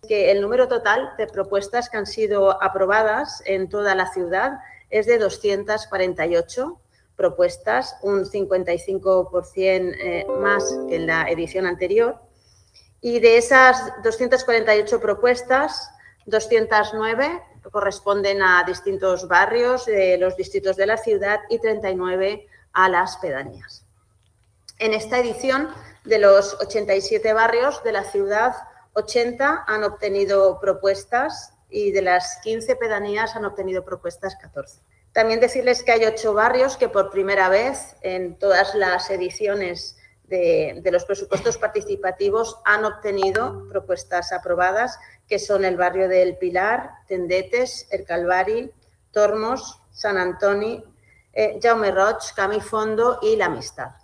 que el número total de propuestas que han sido aprobadas en toda la ciudad es de 248 propuestas, un 55% más que en la edición anterior. Y de esas 248 propuestas, 209 corresponden a distintos barrios de los distritos de la ciudad y 39 a las pedanías. En esta edición, de los 87 barrios de la ciudad, 80 han obtenido propuestas y de las 15 pedanías han obtenido propuestas 14. También decirles que hay 8 barrios que por primera vez en todas las ediciones de los presupuestos participativos han obtenido propuestas aprobadas, que son el barrio del Pilar, Tendetes, El Calvari, Tormos, Sant Antoni, Jaume Roig, Camí Fondo y La Amistad.